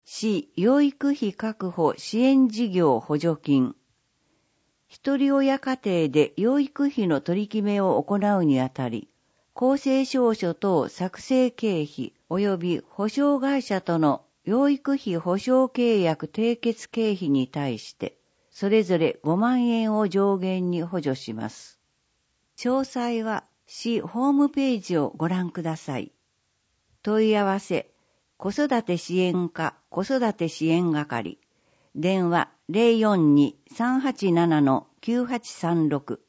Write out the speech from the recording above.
市養育費確保支援事業補助金。一人親家庭で養育費の取り決めを行うにあたり、公正証書等作成経費及び保証会社との養育費保証契約締結経費に対して、それぞれ5万円を上限に補助します。詳細は市ホームページをご覧ください。問い合わせ、子育て支援課子育て支援係、電話 042-387-9836